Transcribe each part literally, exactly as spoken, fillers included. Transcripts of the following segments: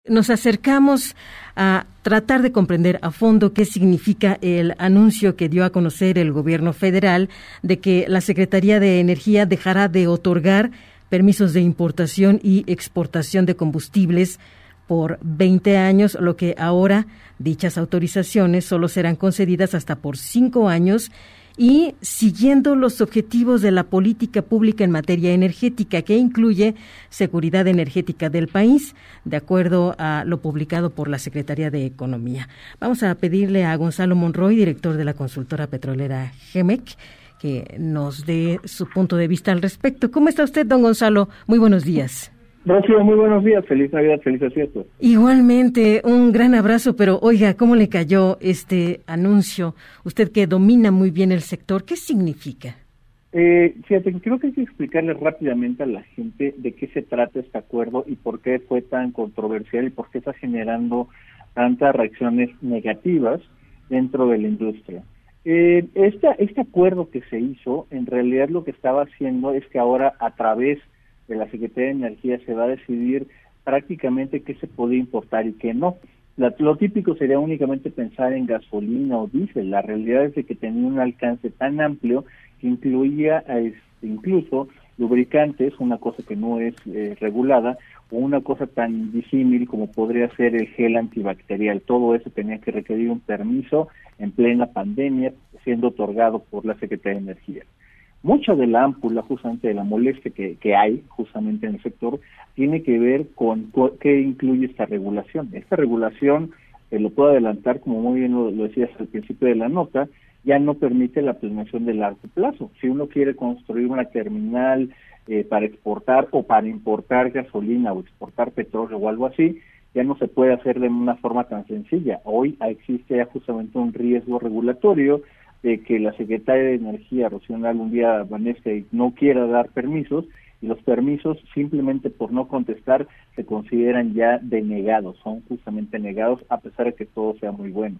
nos acercamos a tratar de comprender a fondo qué significa el anuncio que dio a conocer el gobierno federal de que la Secretaría de Energía dejará de otorgar permisos de importación y exportación de combustibles por veinte años, lo que ahora dichas autorizaciones solo serán concedidas hasta por cinco años y siguiendo los objetivos de la política pública en materia energética, que incluye seguridad energética del país, de acuerdo a lo publicado por la Secretaría de Economía. Vamos a pedirle a Gonzalo Monroy, director de la consultora petrolera GEMEC, que nos dé su punto de vista al respecto. ¿Cómo está usted, don Gonzalo? Muy buenos días. Rocío, muy buenos días, feliz Navidad, felices fiestas. Igualmente, un gran abrazo, pero oiga, ¿cómo le cayó este anuncio? Usted que domina muy bien el sector, ¿qué significa? Eh, fíjate, creo que hay que explicarle rápidamente a la gente de qué se trata este acuerdo y por qué fue tan controversial y por qué está generando tantas reacciones negativas dentro de la industria. Eh, este, este acuerdo que se hizo, en realidad lo que estaba haciendo es que ahora a través de la Secretaría de Energía se va a decidir prácticamente qué se puede importar y qué no. La, lo típico sería únicamente pensar en gasolina o diésel. La realidad es de que tenía un alcance tan amplio que incluía este, incluso lubricantes, una cosa que no es eh, regulada, o una cosa tan disímil como podría ser el gel antibacterial. Todo eso tenía que requerir un permiso en plena pandemia, siendo otorgado por la Secretaría de Energía. Mucha de la ámpula, justamente de la molestia que, que hay justamente en el sector, tiene que ver con qué incluye esta regulación. Esta regulación, eh, lo puedo adelantar, como muy bien lo, lo decías al principio de la nota, ya no permite la planeación de largo plazo. Si uno quiere construir una terminal eh, para exportar o para importar gasolina o exportar petróleo o algo así, ya no se puede hacer de una forma tan sencilla. Hoy existe ya justamente un riesgo regulatorio de que la Secretaría de Energía, Rocío Nale, un día amanezca y no quiera dar permisos, y los permisos simplemente por no contestar se consideran ya denegados, son justamente negados a pesar de que todo sea muy bueno.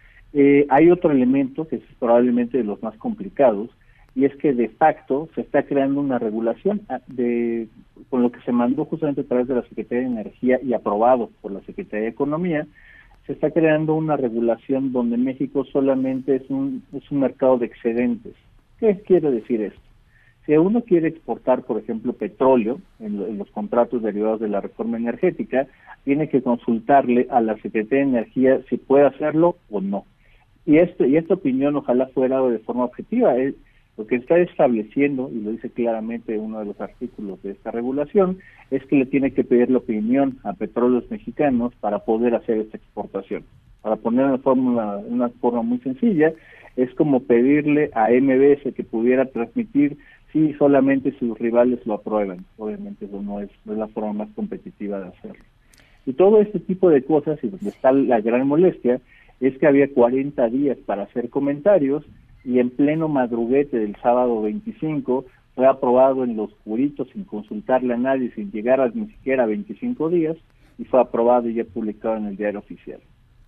Eh, hay otro elemento que es probablemente de los más complicados, y es que de facto se está creando una regulación de con lo que se mandó justamente a través de la Secretaría de Energía y aprobado por la Secretaría de Economía. Se está creando una regulación donde México solamente es un es un mercado de excedentes. ¿Qué quiere decir esto? Si uno quiere exportar, por ejemplo, petróleo en, en los contratos derivados de la reforma energética, tiene que consultarle a la Secretaría de Energía si puede hacerlo o no. Y esto y esta opinión ojalá fuera de forma objetiva. Es, lo que está estableciendo, y lo dice claramente uno de los artículos de esta regulación, es que le tiene que pedir la opinión a Petróleos Mexicanos para poder hacer esta exportación. Para poner una forma, una forma muy sencilla, es como pedirle a M B S que pudiera transmitir si solamente sus rivales lo aprueban. Obviamente eso no es, no es la forma más competitiva de hacerlo. Y todo este tipo de cosas, y donde está la gran molestia, es que había cuarenta días para hacer comentarios, y en pleno madruguete del sábado veinticinco fue aprobado en lo oscurito, sin consultarle a nadie, sin llegar a ni siquiera veinticinco días, y fue aprobado y ya publicado en el Diario Oficial.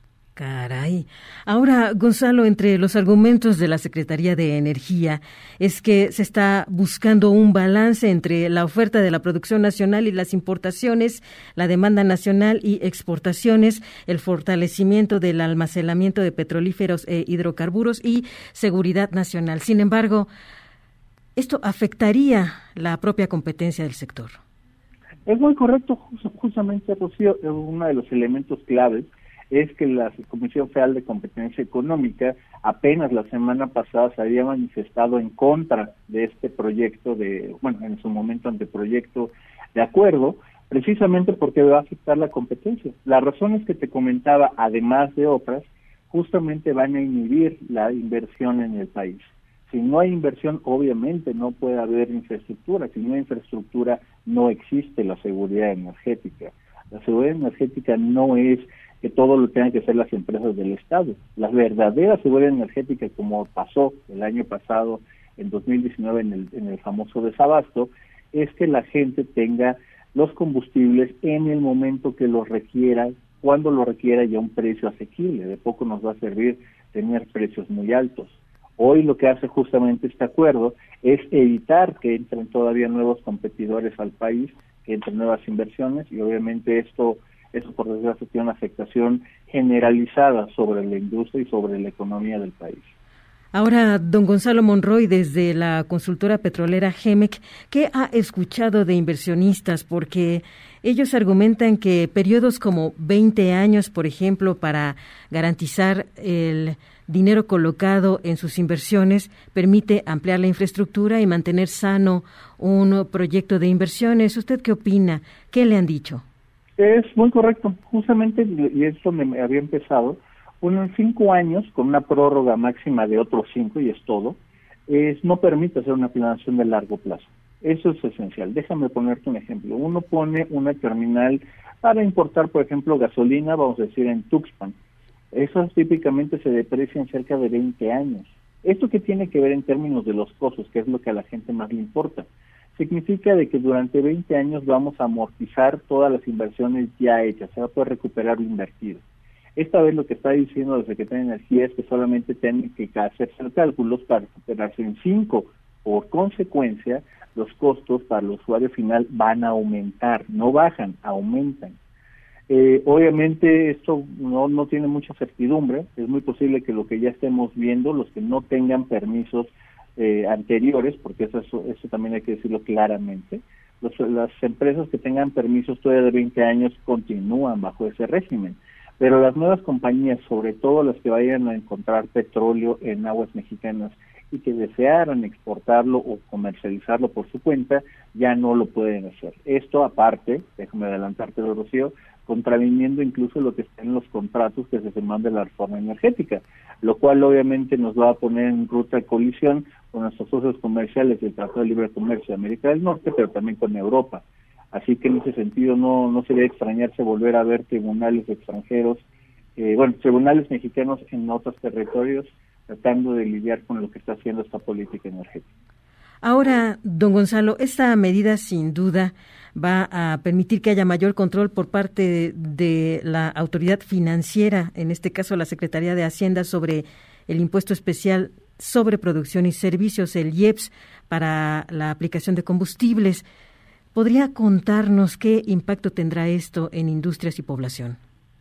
Caray. Ahora, Gonzalo, entre los argumentos de la Secretaría de Energía es que se está buscando un balance entre la oferta de la producción nacional y las importaciones, la demanda nacional y exportaciones, el fortalecimiento del almacenamiento de petrolíferos e hidrocarburos y seguridad nacional. Sin embargo, ¿esto afectaría la propia competencia del sector? Es muy correcto, justamente, Rocío, uno de los elementos claves es que la Comisión Federal de Competencia Económica apenas la semana pasada se había manifestado en contra de este proyecto de, bueno, en su momento anteproyecto de acuerdo, precisamente porque va a afectar la competencia. Las razones que te comentaba, además de otras, justamente van a inhibir la inversión en el país. Si no hay inversión, obviamente no puede haber infraestructura. Si no hay infraestructura, no existe la seguridad energética. La seguridad energética no es que todo lo tengan que hacer las empresas del Estado. La verdadera seguridad energética, como pasó el año pasado, en dos mil diecinueve, en el, en el famoso desabasto, es que la gente tenga los combustibles en el momento que los requiera, cuando lo requiera, y a un precio asequible. De poco nos va a servir tener precios muy altos. Hoy lo que hace justamente este acuerdo es evitar que entren todavía nuevos competidores al país, que entren nuevas inversiones, y obviamente esto Eso, por desgracia, tiene una afectación generalizada sobre la industria y sobre la economía del país. Ahora, don Gonzalo Monroy, desde la consultora petrolera Gemec, ¿qué ha escuchado de inversionistas? Porque ellos argumentan que periodos como veinte años, por ejemplo, para garantizar el dinero colocado en sus inversiones, permite ampliar la infraestructura y mantener sano un proyecto de inversiones. ¿Usted qué opina? ¿Qué le han dicho? Es muy correcto. Justamente, y esto me había empezado, unos cinco años con una prórroga máxima de otros cinco, y es todo, es, no permite hacer una planeación de largo plazo. Eso es esencial. Déjame ponerte un ejemplo. Uno pone una terminal para importar, por ejemplo, gasolina, vamos a decir, en Tuxpan. Esos típicamente se deprecian cerca de veinte años. ¿Esto qué tiene que ver en términos de los costos, que es lo que a la gente más le importa? Significa de que durante veinte años vamos a amortizar todas las inversiones ya hechas, se va a poder recuperar lo invertido. Esta vez lo que está diciendo la Secretaría de Energía es que solamente tienen que hacerse cálculos para recuperarse en cinco. Por consecuencia, los costos para el usuario final van a aumentar, no bajan, aumentan. Eh, obviamente esto no, no tiene mucha certidumbre, es muy posible que lo que ya estemos viendo, los que no tengan permisos eh, anteriores, porque eso, eso, eso también hay que decirlo claramente, los, las empresas que tengan permisos todavía de veinte años continúan bajo ese régimen. Pero las nuevas compañías, sobre todo las que vayan a encontrar petróleo en aguas mexicanas y que desearan exportarlo o comercializarlo por su cuenta, ya no lo pueden hacer. Esto aparte, déjame adelantarte, Rocío, contraviniendo incluso lo que está en los contratos que se firman de la reforma energética, lo cual obviamente nos va a poner en ruta de colisión con nuestros socios comerciales del Tratado de Libre Comercio de América del Norte, pero también con Europa. Así que en ese sentido no no sería extrañarse volver a ver tribunales extranjeros, eh, bueno, tribunales mexicanos en otros territorios tratando de lidiar con lo que está haciendo esta política energética. Ahora, don Gonzalo, esta medida sin duda va a permitir que haya mayor control por parte de, de la autoridad financiera, en este caso la Secretaría de Hacienda, sobre el impuesto especial sobre producción y servicios, el I E P S, para la aplicación de combustibles. ¿Podría contarnos qué impacto tendrá esto en industrias y población?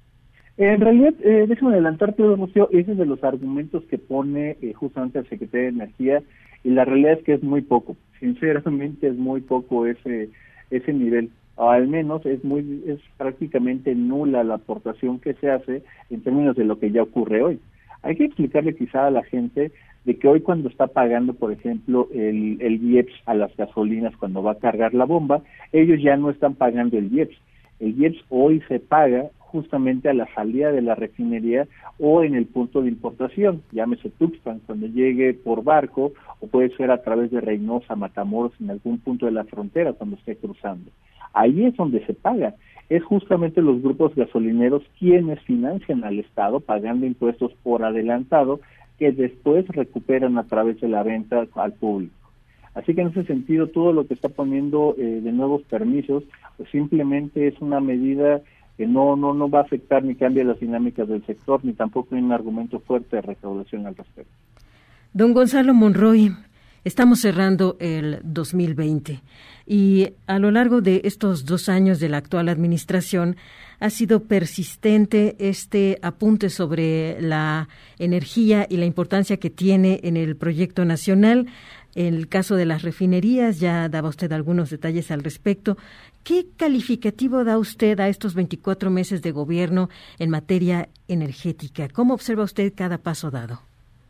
En realidad, eh, déjame adelantarte, Rocío, ese es de los argumentos que pone eh, justamente el Secretario de Energía, y la realidad es que es muy poco. Sinceramente es muy poco ese ese nivel. O al menos es muy es prácticamente nula la aportación que se hace en términos de lo que ya ocurre hoy. Hay que explicarle quizá a la gente de que hoy cuando está pagando, por ejemplo, el, el I E P S a las gasolinas cuando va a cargar la bomba, ellos ya no están pagando el I E P S. El I E P S hoy se paga justamente a la salida de la refinería o en el punto de importación, llámese Tuxpan, cuando llegue por barco, o puede ser a través de Reynosa, Matamoros, en algún punto de la frontera cuando esté cruzando. Ahí es donde se paga. Es justamente los grupos gasolineros quienes financian al Estado pagando impuestos por adelantado que después recuperan a través de la venta al público. Así que en ese sentido todo lo que está poniendo eh, de nuevos permisos pues simplemente es una medida que no no no va a afectar ni cambia las dinámicas del sector, ni tampoco hay un argumento fuerte de recaudación al respecto. Don Gonzalo Monroy, estamos cerrando el dos mil veinte y a lo largo de estos dos años de la actual administración ha sido persistente este apunte sobre la energía y la importancia que tiene en el proyecto nacional. En el caso de las refinerías, ya daba usted algunos detalles al respecto. ¿Qué calificativo da usted a estos veinticuatro meses de gobierno en materia energética? ¿Cómo observa usted cada paso dado?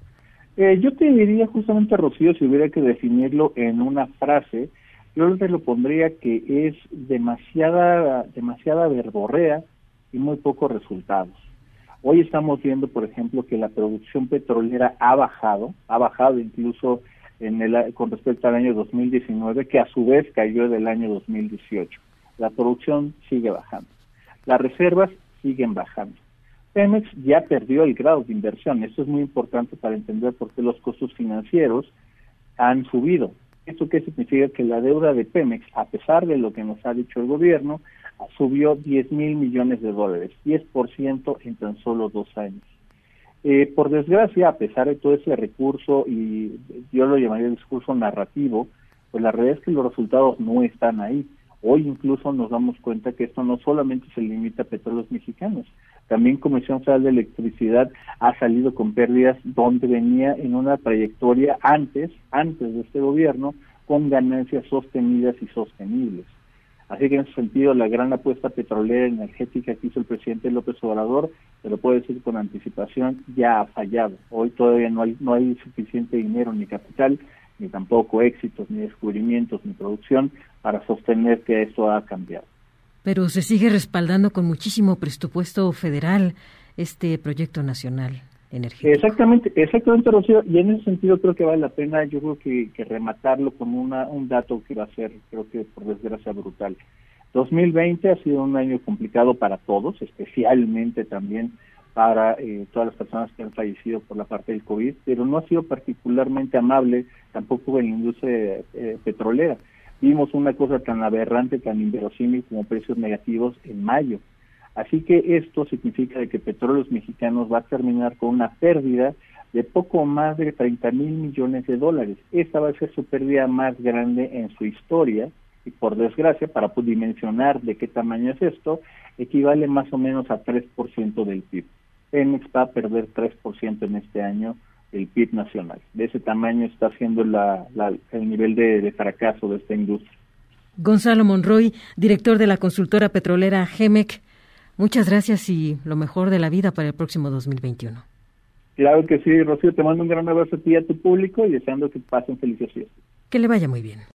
Eh, yo te diría justamente, Rocío, si hubiera que definirlo en una frase, yo te lo pondría que es demasiada, demasiada verborrea y muy pocos resultados. Hoy estamos viendo, por ejemplo, que la producción petrolera ha bajado, ha bajado incluso en el, con respecto al año dos mil diecinueve, que a su vez cayó del año dos mil dieciocho. La producción sigue bajando. Las reservas siguen bajando. Pemex ya perdió el grado de inversión. Esto es muy importante para entender por qué los costos financieros han subido. ¿Esto qué significa? Que la deuda de Pemex, a pesar de lo que nos ha dicho el gobierno, subió diez mil millones de dólares, diez por ciento en tan solo dos años. Eh, por desgracia, a pesar de todo ese recurso, y yo lo llamaría discurso narrativo, pues la realidad es que los resultados no están ahí. Hoy incluso nos damos cuenta que esto no solamente se limita a Petróleos Mexicanos, también Comisión Federal de Electricidad ha salido con pérdidas donde venía en una trayectoria antes, antes de este gobierno, con ganancias sostenidas y sostenibles. Así que en ese sentido, la gran apuesta petrolera energética que hizo el presidente López Obrador, se lo puedo decir con anticipación, ya ha fallado. Hoy todavía no hay, no hay suficiente dinero ni capital, ni tampoco éxitos, ni descubrimientos, ni producción para sostener que esto ha cambiado. Pero se sigue respaldando con muchísimo presupuesto federal este proyecto nacional energético. Exactamente, exactamente, Rocío, y en ese sentido creo que vale la pena, yo creo que, que rematarlo con una, un dato que va a ser, creo que por desgracia, brutal. dos mil veinte ha sido un año complicado para todos, especialmente también para eh, todas las personas que han fallecido por la parte del COVID, pero no ha sido particularmente amable tampoco en la industria eh, petrolera. Vimos una cosa tan aberrante, tan inverosímil como precios negativos en mayo. Así que esto significa de que Petróleos Mexicanos va a terminar con una pérdida de poco más de treinta mil millones de dólares. Esta va a ser su pérdida más grande en su historia y, por desgracia, para dimensionar de qué tamaño es esto, equivale más o menos a tres por ciento del P I B. Pemex va a perder tres por ciento en este año del P I B nacional. De ese tamaño está siendo la, la, el nivel de, de fracaso de esta industria. Gonzalo Monroy, director de la consultora petrolera Gemec, muchas gracias y lo mejor de la vida para el próximo dos mil veintiuno. Claro que sí, Rocío, te mando un gran abrazo a ti y a tu público y deseando que pasen felices fiestas. Que le vaya muy bien.